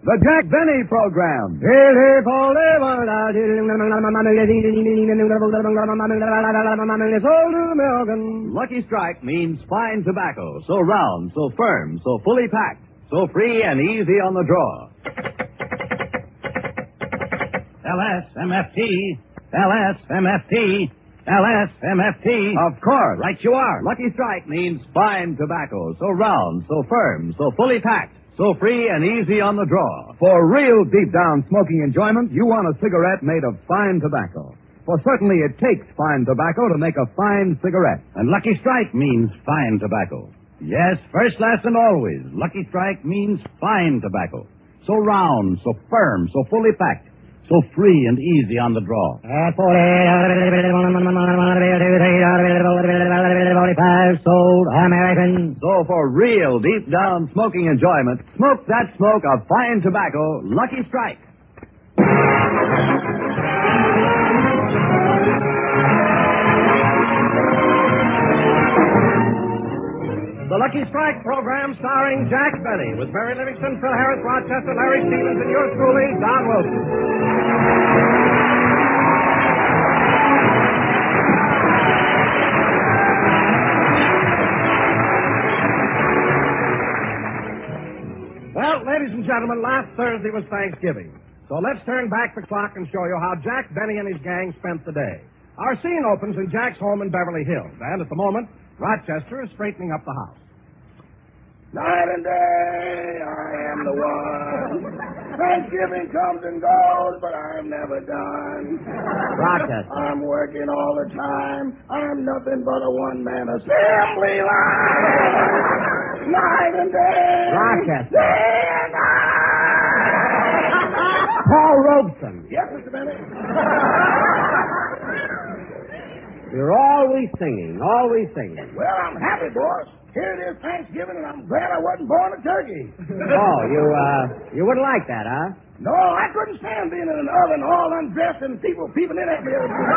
The Jack Benny Program. Lucky Strike means fine tobacco, so round, so firm, so fully packed, so free and easy on the draw. LSMFT, LSMFT, LSMFT. Of course. Right you are. Lucky Strike means fine tobacco, so round, so firm, so fully packed, so free and easy on the draw. For real deep-down smoking enjoyment, you want a cigarette made of fine tobacco. For certainly it takes fine tobacco to make a fine cigarette. And Lucky Strike means fine tobacco. Yes, first, last, and always. Lucky Strike means fine tobacco. So round, so firm, so fully packed, so free and easy on the draw. 45 sold American. So for real deep-down smoking enjoyment, smoke that smoke of fine tobacco, Lucky Strike. The Lucky Strike program starring Jack Benny with Mary Livingston, Phil Harris, Rochester, Larry Stevens, and yours truly, Don Wilson. Well, ladies and gentlemen, last Thursday was Thanksgiving. So let's turn back the clock and show you how Jack Benny and his gang spent the day. Our scene opens in Jack's home in Beverly Hills, and at the moment, Rochester is straightening up the house. Night and day, I am the one. Thanksgiving comes and goes, but I'm never done. Rochester. I'm working all the time. I'm nothing but a one-man assembly line. Night and day. Rochester. Day and night. Paul Robeson. Yes, Mr. Benny. You're always singing, always singing. Well, I'm happy, boss. Here it is Thanksgiving, and I'm glad I wasn't born a turkey. Oh, you wouldn't like that, huh? No, I couldn't stand being in an oven all undressed and people peeping in at me.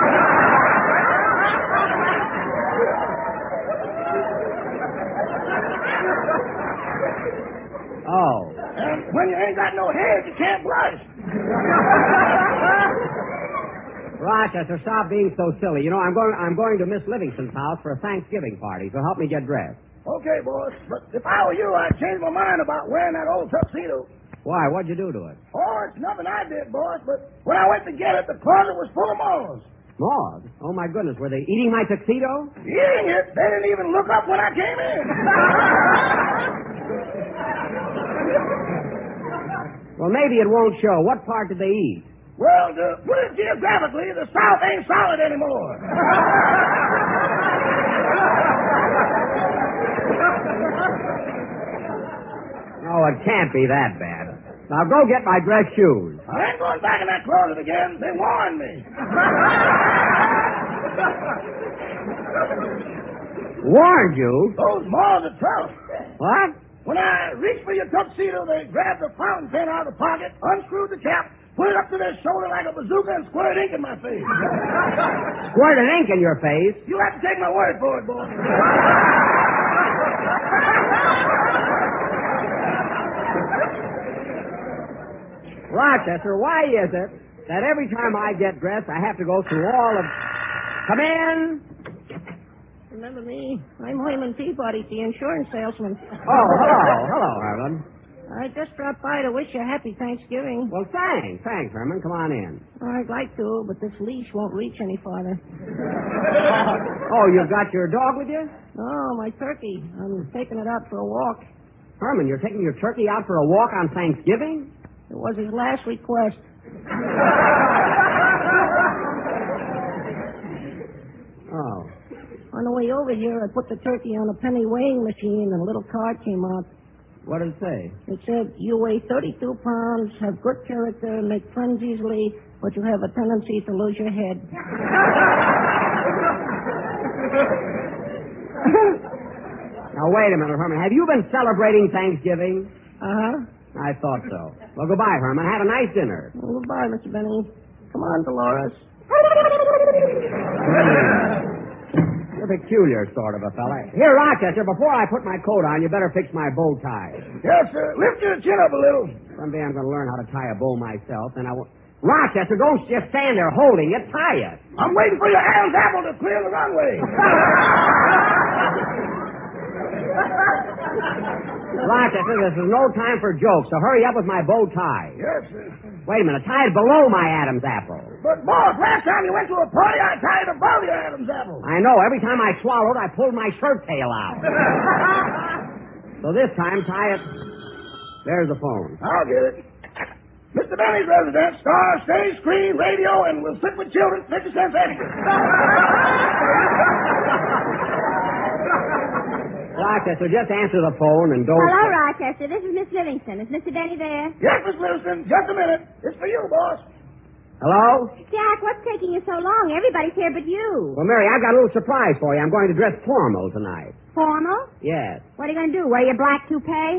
Oh. And when you ain't got no head, you can't blush. Rochester, stop being so silly. You know, I'm going to Miss Livingston's house for a Thanksgiving party, so help me get dressed. Okay, boss, but if I were you, I'd change my mind about wearing that old tuxedo. Why? What'd you do to it? Oh, it's nothing I did, boss, but when I went to get it, the closet was full of moths. Moths? Oh, my goodness. Were they eating my tuxedo? Eating it? They didn't even look up when I came in. Well, maybe it won't show. What part did they eat? Well, to put it geographically, the South ain't solid anymore. Oh, it can't be that bad. Now go get my dress shoes. I ain't going back in that closet again. They warned me. Warned you? Those moths are tough. What? When I reached for your tuxedo, they grabbed the fountain pen out of the pocket, unscrewed the cap, put it up to their shoulder like a bazooka, and squirted ink in my face. Squirted ink in your face? You have to take my word for it, boy. Rochester, why is it that every time I get dressed, I have to go through all of... Come in. Remember me? I'm Herman Peabody, the insurance salesman. Oh, hello. Hello, Herman. I just dropped by to wish you a happy Thanksgiving. Well, thanks, Herman. Come on in. I'd like to, but this leash won't reach any farther. Oh, you've got your dog with you? Oh, my turkey. I'm taking it out for a walk. Herman, you're taking your turkey out for a walk on Thanksgiving? It was his last request. Oh. On the way over here, I put the turkey on a penny weighing machine, and a little card came out. What did it say? It said, you weigh 32 pounds, have good character, make friends easily, but you have a tendency to lose your head. Now, wait a minute, Herman. Have you been celebrating Thanksgiving? Uh-huh. I thought so. Well, goodbye, Herman. Have a nice dinner. Well, goodbye, Mr. Benny. Come on, Dolores. You're a peculiar sort of a fella. Here, Rochester, before I put my coat on, you better fix my bow tie. Yes, sir. Lift your chin up a little. Someday I'm going to learn how to tie a bow myself, and I won't... Rochester, don't just stand there holding it. Tie it. I'm waiting for your Adam's apple to clear the runway. Rochester, this is no time for jokes, so hurry up with my bow tie. Yes, sir. Wait a minute, tie it below my Adam's apple. But, boss, last time you went to a party, I tied it above your Adam's apple. I know. Every time I swallowed, I pulled my shirt tail out. So this time, tie it... There's the phone. I'll get it. Mr. Benny's residence, star, stage, screen, radio, and we'll sit with children 50 cents extra. Rochester, just answer the phone and don't... Hello, Rochester. This is Miss Livingston. Is Mr. Benny there? Yes, Miss Livingston. Just a minute. It's for you, boss. Hello? Jack, what's taking you so long? Everybody's here but you. Well, Mary, I've got a little surprise for you. I'm going to dress formal tonight. Formal? Yes. What are you going to do? Wear your black toupee?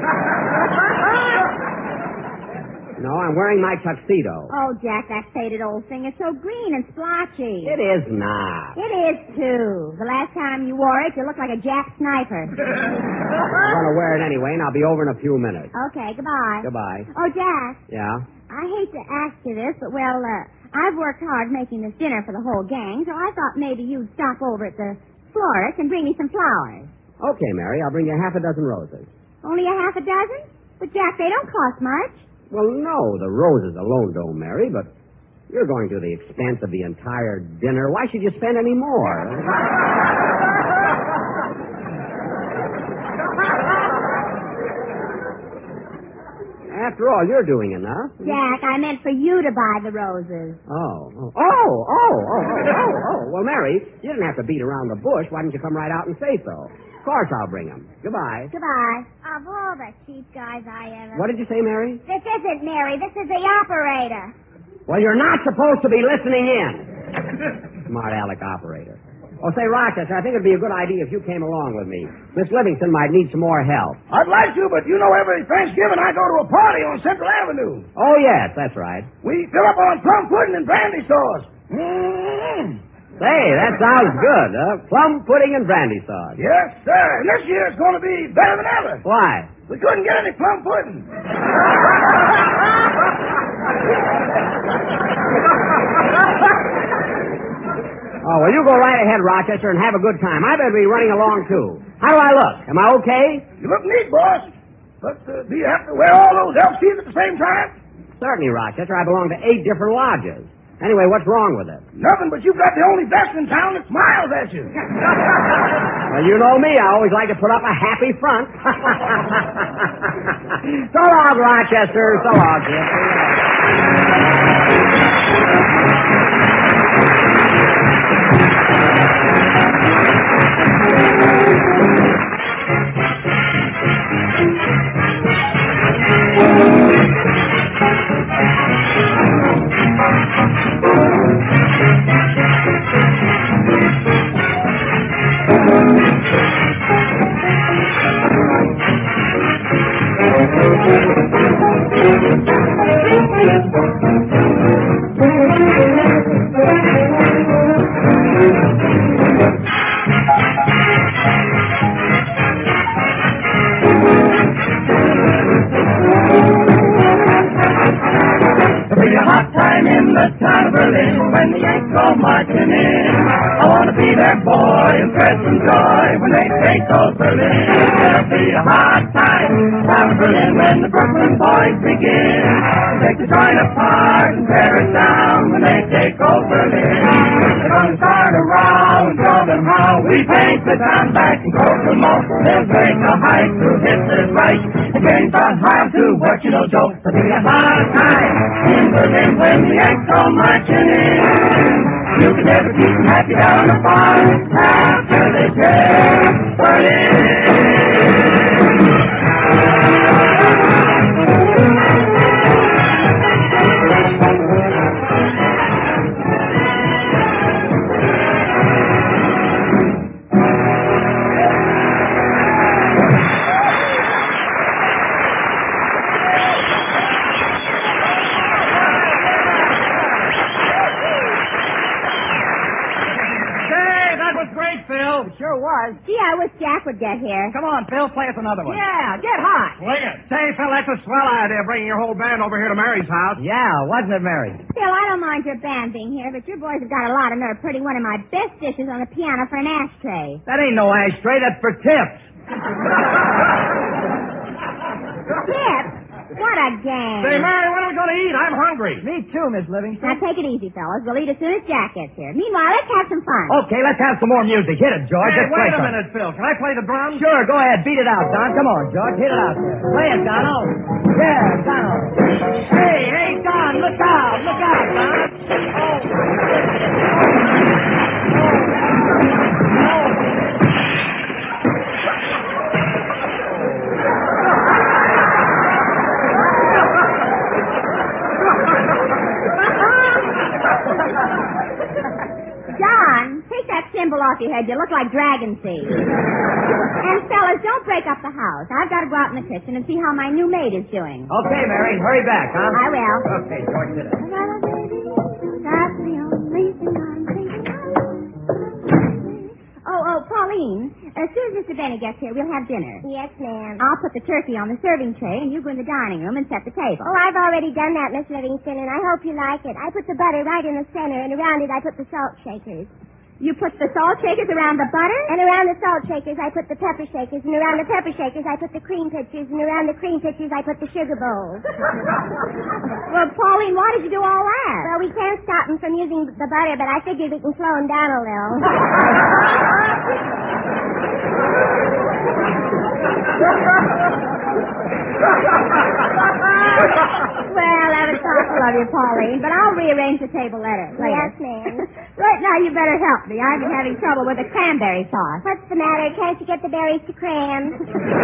No, I'm wearing my tuxedo. Oh, Jack, that faded old thing is so green and splotchy. It is not. It is, too. The last time you wore it, you looked like a Jack sniper. I'm going to wear it anyway, and I'll be over in a few minutes. Okay, goodbye. Goodbye. Oh, Jack. Yeah? I hate to ask you this, but, well, I've worked hard making this dinner for the whole gang, so I thought maybe you'd stop over at the florist and bring me some flowers. Okay, Mary, I'll bring you half a dozen roses. Only a half a dozen? But, Jack, they don't cost much. Well, no, the roses alone don't, Mary, but you're going to the expense of the entire dinner. Why should you spend any more? After all, you're doing enough. Jack, I meant for you to buy the roses. Oh. Well, Mary, you didn't have to beat around the bush. Why didn't you come right out and say so? Of course I'll bring them. Goodbye. Goodbye. Of all the cheap guys I ever... What did you say, Mary? This isn't Mary. This is the operator. Well, you're not supposed to be listening in. Smart aleck operator. Oh, say, Rochester, I think it'd be a good idea if you came along with me. Miss Livingston might need some more help. I'd like to, but you know every Thanksgiving I go to a party on Central Avenue. Oh, yes, that's right. We fill up on plum pudding and brandy sauce. Mm-hmm. Say, that sounds good, huh? Plum pudding and brandy sauce. Yes, sir. And this year it's going to be better than ever. Why? We couldn't get any plum pudding. Oh, well, you go right ahead, Rochester, and have a good time. I better be running along, too. How do I look? Am I okay? You look neat, boss. But do you have to wear all those elf teeth at the same time? Certainly, Rochester. I belong to 8 different lodges. Anyway, what's wrong with it? Nothing, but you've got the only vest in town that smiles at you. Well, you know me. I always like to put up a happy front. So long, Rochester. So long, kid. We paint the town back and go to most. They'll break a hike to hit this right. The game's on high to what you know, Joe. It'll be a hard time in Berlin when the Yanks go marching in. You can never keep them happy down the farm after they take Berlin. was. Gee, I wish Jack would get here. Come on, Phil, play us another one. Yeah, get hot. Swing it. Say, Phil, that's a swell idea, bringing your whole band over here to Mary's house. Yeah, wasn't it, Mary? Phil, I don't mind your band being here, but your boys have got a lot of nerve putting one of my best dishes on the piano for an ashtray. That ain't no ashtray, that's for tips. Tip? What a game. Say, Mary, what are we going to eat? I'm hungry. Me too, Miss Livingston. Now, take it easy, fellas. We'll eat as soon as Jack gets here. Meanwhile, let's have some fun. Okay, let's have some more music. Hit it, George. Hey, Just play wait a something. minute, Phil. Can I play the drums? Sure, go ahead. Beat it out, Don. Come on, George. Hit it out there. Play it, Donald. Yeah, Donald. Hey, Don, look out. Look out, Don. John, take that symbol off your head. You look like dragon seed. And fellas, don't break up the house. I've got to go out in the kitchen and see how my new maid is doing. Okay, Mary, hurry back, huh? I will. Okay, George, hit it. That's the only thing I'm thinking of. Oh, Pauline, as soon as Mr. Benny gets here, we'll have dinner. Yes, ma'am. I'll put the turkey on the serving tray, and you go in the dining room and set the table. Oh, I've already done that, Miss Livingston, and I hope you like it. I put the butter right in the center, and around it I put the salt shakers. You put the salt shakers around the butter? And around the salt shakers I put the pepper shakers, and around the pepper shakers I put the cream pitchers, and around the cream pitchers I put the sugar bowls. Well, Pauline, why did you do all that? Well, we can't stop them from using the butter, but I figured we can slow them down a little. Well, that was thoughtful of you, Pauline, but I'll rearrange the table later. Yes, ma'am. Right now, you better help me. I've been having trouble with the cranberry sauce. What's the matter? Can't you get the berries to cram?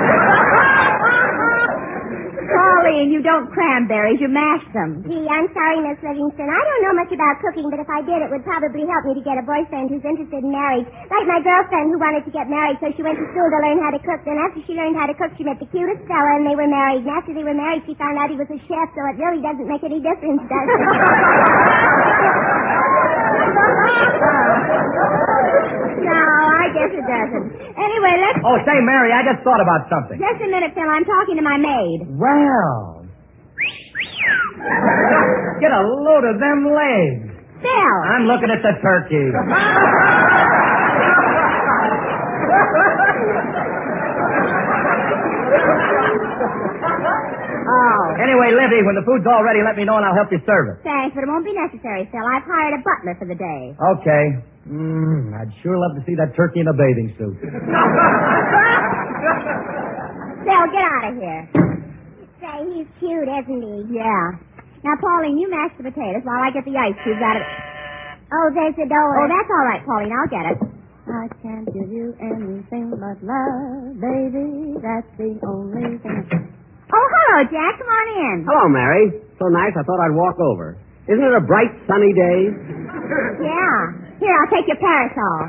Pauline, you don't cranberries, you mash them. Gee, I'm sorry, Miss Livingston. I don't know much about cooking, but if I did, it would probably help me to get a boyfriend who's interested in marriage. Like my girlfriend who wanted to get married, so she went to school to learn how to cook. Then after she learned how to cook, she met the cutest fella, and they were married. And after they were married, she found out he was a chef, so it really doesn't make any difference, does it? No, I guess it doesn't. Anyway, let's... Oh, say, Mary, I just thought about something. Just a minute, Phil. I'm talking to my maid. Well. Get a load of them legs. Phil! I'm looking at the turkey. Oh. Anyway, Livy, when the food's all ready, let me know and I'll help you serve it. Thanks, but it won't be necessary, Phil. I've hired a butler for the day. Okay. I'd sure love to see that turkey in a bathing suit. Phil, get out of here. Say, he's cute, isn't he? Yeah. Now, Pauline, you mash the potatoes while I get the ice cubes out of it. Oh, there's the door. Oh, that's all right, Pauline. I'll get it. I can't give you anything but love, baby. That's the only thing. Oh, hello, Jack. Come on in. Hello, Mary. So nice, I thought I'd walk over. Isn't it a bright, sunny day? Yeah. Here, I'll take your parasol.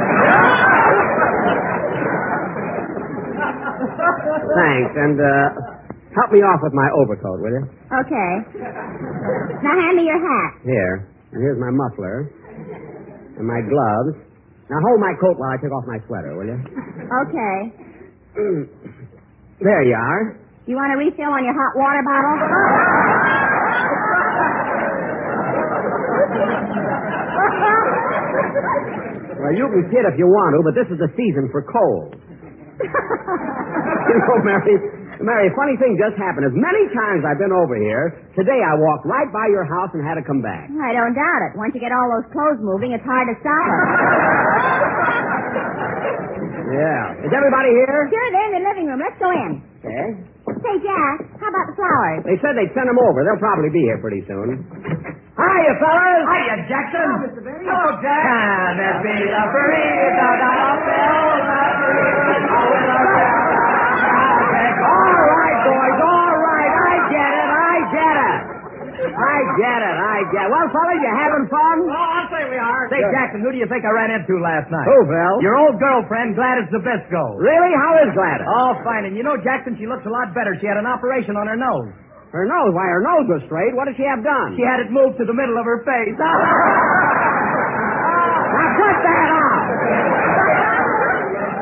Thanks, and, help me off with my overcoat, will you? Okay. Now, hand me your hat. Here. And here's my muffler. And my gloves. Now, hold my coat while I take off my sweater, will you? Okay. There you are. You want a refill on your hot water bottle? Well, you can kid if you want to, but this is the season for cold. You know, Mary, a funny thing just happened. As many times I've been over here, today I walked right by your house and had to come back. I don't doubt it. Once you get all those clothes moving, it's hard to stop them. Yeah. Is everybody here? Sure, they're in the living room. Let's go in. Okay. Say, Jack, how about the flowers? They said they'd send them over. They'll probably be here pretty soon. Hiya, fellas. Hiya, Jackson. Hello, Mr. Benny. Hello, Jack. Can it be the burrito down the bell, All right, boys, all right. I get it. Well, fellas, you having fun? Oh, I'll say we are. Say, Jackson, who do you think I ran into last night? Who, Phil? Your old girlfriend, Gladys Zabisco. Really? How is Gladys? Oh, fine. And you know, Jackson, she looks a lot better. She had an operation on her nose. Her nose? Why, her nose was straight. What did she have done? She had it moved to the middle of her face. Now, cut that off.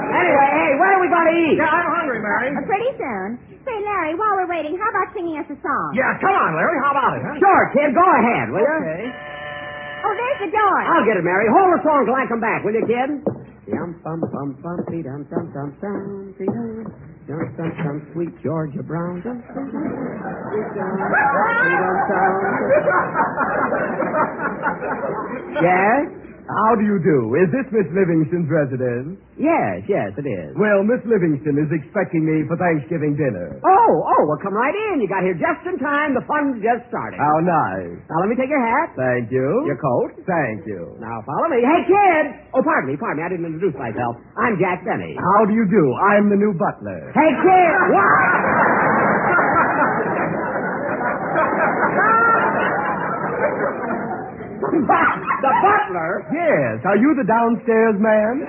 we got to eat? Yeah, I'm hungry, Mary. Pretty soon. Say, Larry, while we're waiting, how about singing us a song? Yeah, come on, Larry. How about it, huh? Sure, kid. Go ahead, will you? Okay. Oh, there's the door. I'll get it, Mary. Hold the song till I come back, will you, kid? Yum, bum, bum, bum, dee, dum, dum, dum, dum, dee, dum, dum, dum, dum, sweet Georgia Brown. Dum, dum, dum, dee, dum, dee, dum, dum. Yes? How do you do? Is this Miss Livingston's residence? Yes, it is. Well, Miss Livingston is expecting me for Thanksgiving dinner. Oh, well, come right in. You got here just in time. The fun's just starting. How nice. Now, let me take your hat. Thank you. Your coat. Thank you. Now, follow me. Hey, kid! Oh, pardon me. I didn't introduce myself. I'm Jack Benny. How do you do? I'm the new butler. Hey, kid! What? The butler? Yes. Are you the downstairs man?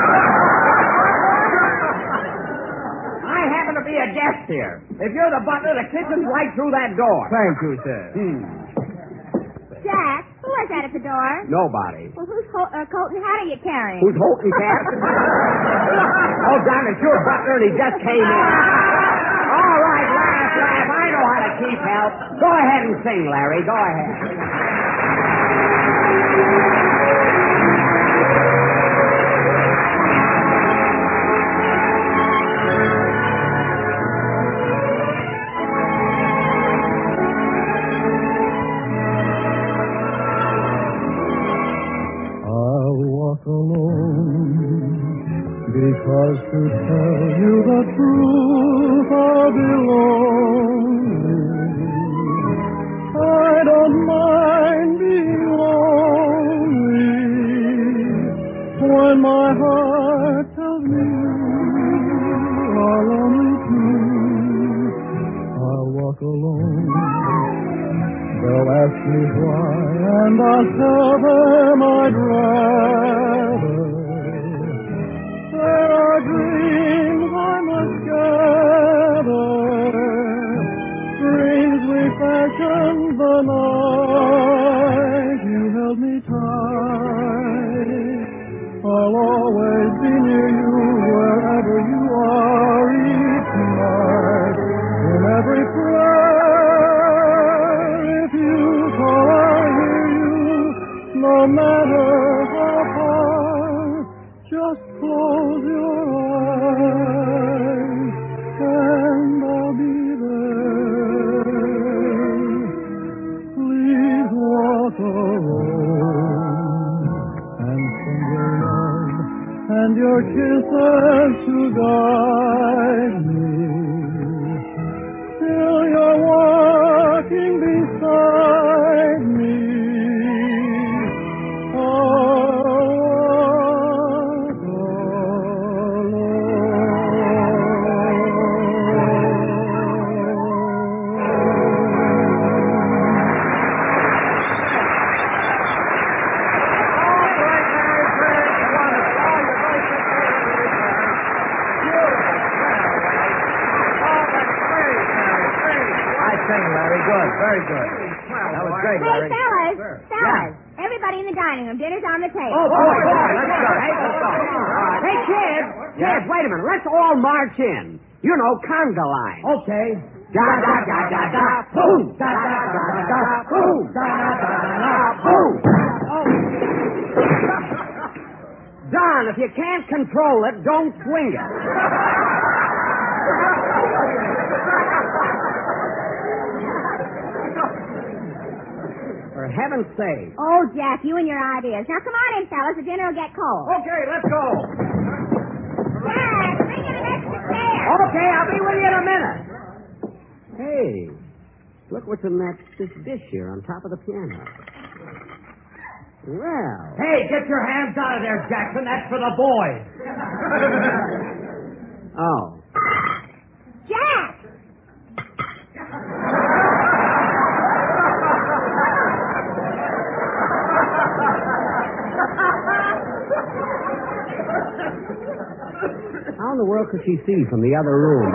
I happen to be a guest here. If you're the butler, the kitchen's right through that door. Thank you, sir. Jack, who was that at the door? Nobody. Well, whose coat and hat are you carrying? Who's Holton Cat? Oh, darn, it's your butler, and he just came in. All right, laugh. I know how to keep help. Go ahead and sing, Larry. Go ahead. Because to tell you the truth, I'll be lonely. I don't mind being lonely when my heart tells me you are lonely too. I'll walk alone. They'll ask me why, and I'll tell them I'd rather. There are dreams I must gather, dreams we fashioned the night you held me tight. I'll always be near you wherever you are each night. In every prayer, if you call, I'll hear you, no matter how far. Just close your eyes and I'll be there. Please walk alone and send your love and your kisses to guide me till you're walking beside me. Very good. That was great, Larry. Hey, fellas. Everybody in the dining room. Dinner's on the table. Oh, boy, let's go. Hey, kid. Yes, wait a minute. Let's all march in. You know, conga line. Okay. Da da da da da. Boom. Da da da da da. Boom. Da da da da da. Boom. Don, if you can't control it, don't swing it. For heaven's sake. Oh, Jack, you and your ideas. Now, come on in, fellas. The dinner will get cold. Okay, let's go. Jack, bring in an extra chair. Okay, I'll be with you in a minute. Hey, look what's in this dish here on top of the piano. Well. Hey, get your hands out of there, Jackson. That's for the boys. Oh. Jack! How in the world could she see from the other room?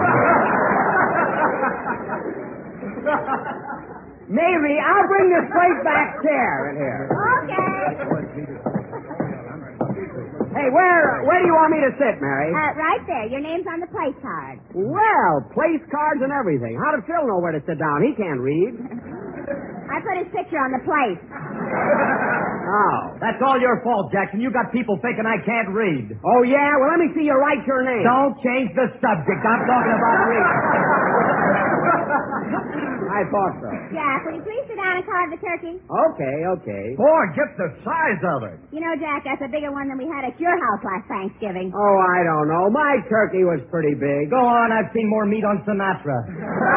Mary, I'll bring the straight back chair in here. Okay. Hey, where do you want me to sit, Mary? Right there. Your name's on the place card. Well, place cards and everything. How did Phil know where to sit down? He can't read. I put his picture on the plate. Oh. That's all your fault, Jackson. You got people thinking I can't read. Oh, yeah? Well, let me see you write your name. Don't change the subject. I'm talking about reading. I thought so. Jack, will you please sit down and carve the turkey? Okay. Boy, get the size of it. You know, Jack, that's a bigger one than we had at your house last Thanksgiving. Oh, I don't know. My turkey was pretty big. Go on. I've seen more meat on Sinatra.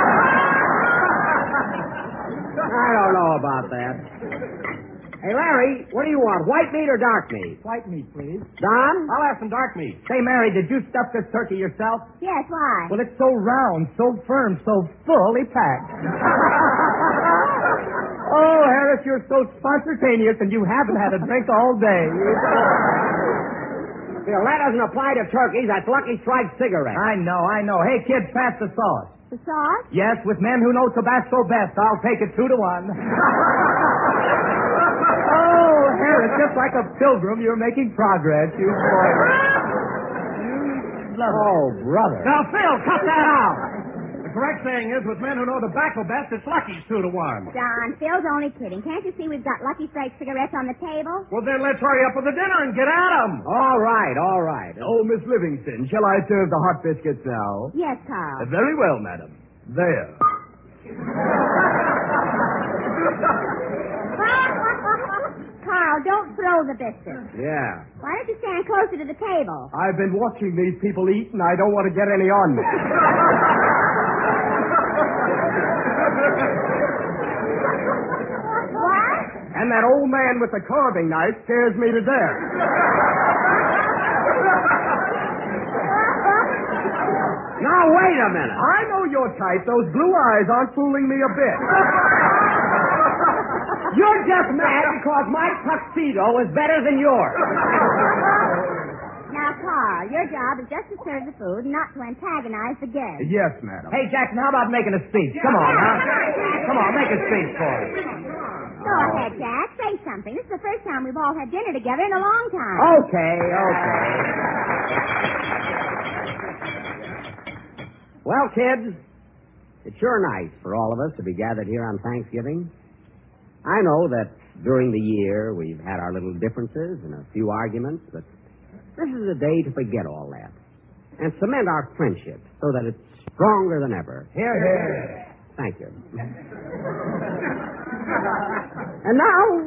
I don't know about that. Hey, Larry, what do you want, white meat or dark meat? White meat, please. Don? I'll have some dark meat. Say, Mary, did you stuff this turkey yourself? Yes, why? Well, it's so round, so firm, so fully packed. Oh, Harris, you're so spontaneous, and you haven't had a drink all day. Phil, that doesn't apply to turkeys. That's Lucky Strike cigarettes. I know. Hey, kids, pass the sauce. The sauce? Yes, with men who know Tabasco best, I'll take it 2-1. Oh, Harris, just like a pilgrim, you're making progress, you boy. Oh, brother. Now, Phil, cut that out. The correct saying is, with men who know tobacco best, it's Lucky's 2-1. Don, Phil's only kidding. Can't you see we've got Lucky Strike cigarettes on the table? Well, then let's hurry up with the dinner and get at 'em. All right. Oh, Miss Livingston, shall I serve the hot biscuits now? Yes, Carl. Very well, madam. There. Carl, don't throw the biscuits. Yeah. Why don't you stand closer to the table? I've been watching these people eat, and I don't want to get any on me. What? And that old man with the carving knife scares me to death. Now, wait a minute. I know your type. Those blue eyes aren't fooling me a bit. You're just mad because my tuxedo is better than yours. Now, Carl, your job is just to serve the food and not to antagonize the guests. Yes, madam. Hey, Jackson, how about making a speech? Come on, huh? Come on, make a speech for us. Go ahead, Jack. Say something. This is the first time we've all had dinner together in a long time. Okay. Well, kids, it's sure nice for all of us to be gathered here on Thanksgiving. I know that during the year we've had our little differences and a few arguments, but this is a day to forget all that and cement our friendship so that it's stronger than ever. Here. Thank you. And now...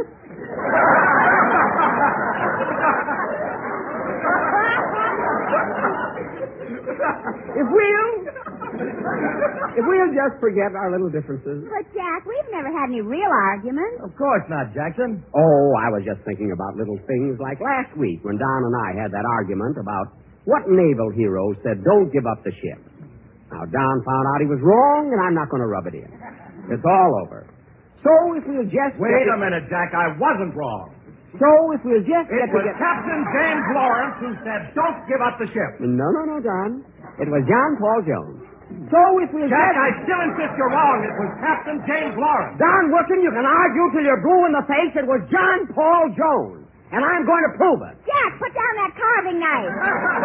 If we'll just forget our little differences. But, Jack, we've never had any real arguments. Of course not, Jackson. Oh, I was just thinking about little things like last week when Don and I had that argument about what naval hero said, "Don't give up the ship." Now, Don found out he was wrong, and I'm not going to rub it in. It's all over. So if we'll just... Wait a minute, Jack. I wasn't wrong. So if we'll just It was Captain James Lawrence who said, "Don't give up the ship." No, Don. It was John Paul Jones. So if we'll Jack, just... I still insist you're wrong. It was Captain James Lawrence. Don Wilson, you can argue till you're blue in the face. It was John Paul Jones. And I'm going to prove it. Jack, put down that carving knife.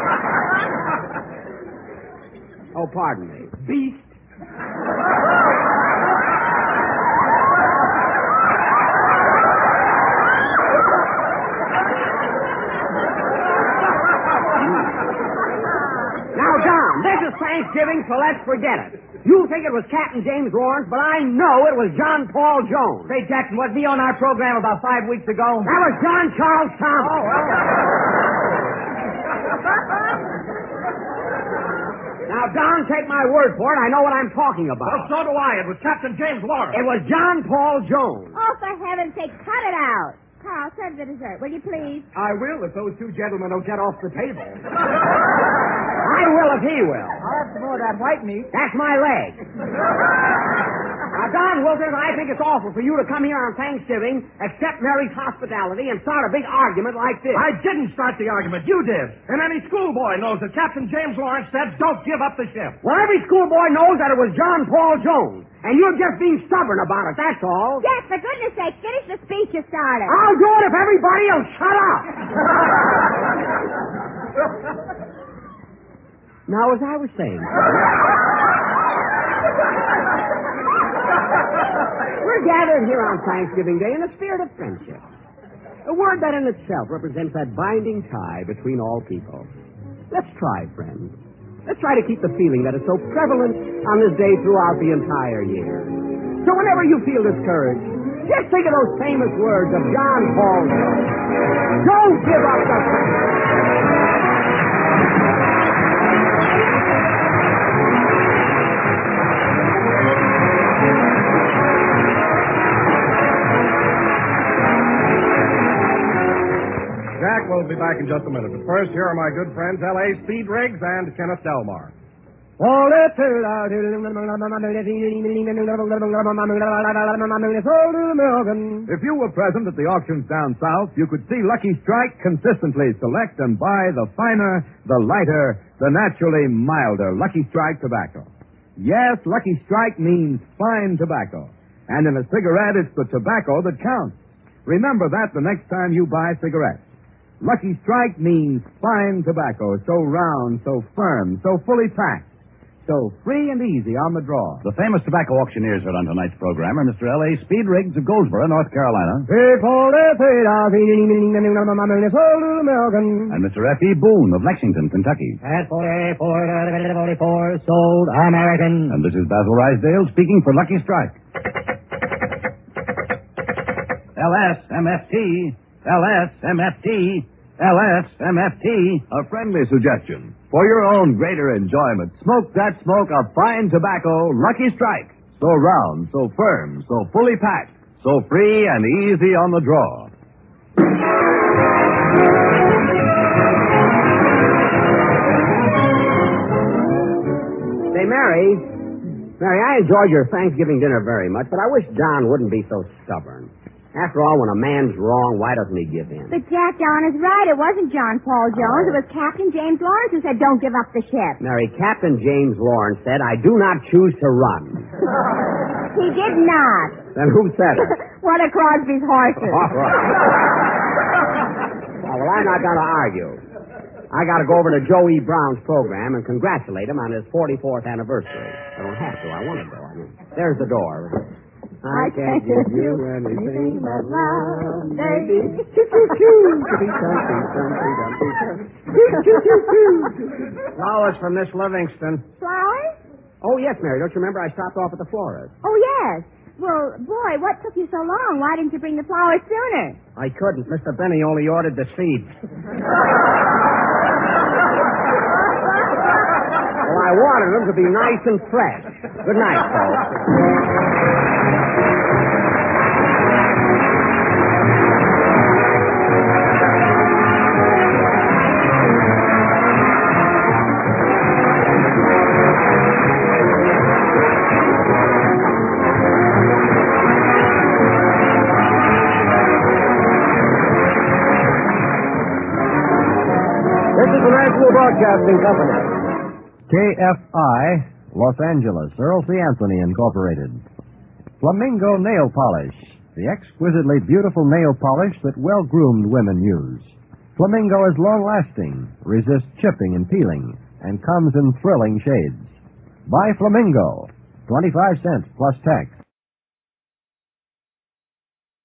Oh, pardon me. Beast. Now, Don, this is Thanksgiving, so let's forget it. You think it was Captain James Lawrence, but I know it was John Paul Jones. Say, Jackson, wasn't he on our program about 5 weeks ago? That was John Charles Thomas. Now, Don, take my word for it. I know what I'm talking Well, about. so do I. It was Captain James Lawrence. It was John Paul Jones. Oh, for heaven's sake, cut it out. Carl, serve the dessert, will you please? I will if those two gentlemen don't get off the table. I will if he will. I'll have some more of that white meat. That's my leg. Now, Don Wilson, I think it's awful for you to come here on Thanksgiving, accept Mary's hospitality, and start a big argument like this. I didn't start the argument. You did. And any schoolboy knows that Captain James Lawrence said, "Don't give up the ship." Well, every schoolboy knows that it was John Paul Jones. And you're just being stubborn about it, that's all. Jack, for goodness sake, finish the speech you started. I'll do it if everybody will shut up. Now, as I was saying, we're gathered here on Thanksgiving Day in a spirit of friendship. A word that in itself represents that binding tie between all people. Let's try, friends. Let's try to keep the feeling that is so prevalent on this day throughout the entire year. So whenever you feel discouraged, just think of those famous words of John Paul Jones. Don't give up the fight. Jack will be back in just a minute. But first, here are my good friends, L.A. Speed Riggs and Kenneth Delmar. If you were present at the auctions down south, you could see Lucky Strike consistently select and buy the finer, the lighter, the naturally milder Lucky Strike tobacco. Yes, Lucky Strike means fine tobacco. And in a cigarette, it's the tobacco that counts. Remember that the next time you buy cigarettes. Lucky Strike means fine tobacco, so round, so firm, so fully packed, so free and easy on the draw. The famous tobacco auctioneers heard on tonight's program are Mr. L.A. Speed Riggs of Goldsboro, North Carolina, and Mr. F.E. Boone of Lexington, Kentucky. At 44, sold American. And this is Basil Rysdale speaking for Lucky Strike. LSMFT, LSMFT, LSMFT. A friendly suggestion. For your own greater enjoyment, smoke that smoke of fine tobacco, Lucky Strike. So round, so firm, so fully packed, so free and easy on the draw. Say, Mary, I enjoyed your Thanksgiving dinner very much, but I wish Don wouldn't be so stubborn. After all, when a man's wrong, why doesn't he give in? But Jack, Don is right. It wasn't John Paul Jones. It was Captain James Lawrence who said, don't give up the ship. Mary, Captain James Lawrence said, I do not choose to run. He did not. Then who said it? One of Crosby's horses. All right. Well, I'm not going to argue. I got to go over to Joe E. Brown's program and congratulate him on his 44th anniversary. I don't have to. I want to go. There's the door. I can't give you anything but love, baby. Flowers from Miss Livingston. Flowers? Oh, yes, Mary. Don't you remember I stopped off at the florist? Oh, yes. Well, boy, what took you so long? Why didn't you bring the flowers sooner? I couldn't. Mr. Benny only ordered the seeds. Well, I wanted them to be nice and fresh. Good night, folks. This is the National Broadcasting Company. KFI, Los Angeles, Earl C. Anthony Incorporated. Flamingo Nail Polish, the exquisitely beautiful nail polish that well-groomed women use. Flamingo is long-lasting, resists chipping and peeling, and comes in thrilling shades. Buy Flamingo, 25 cents plus tax.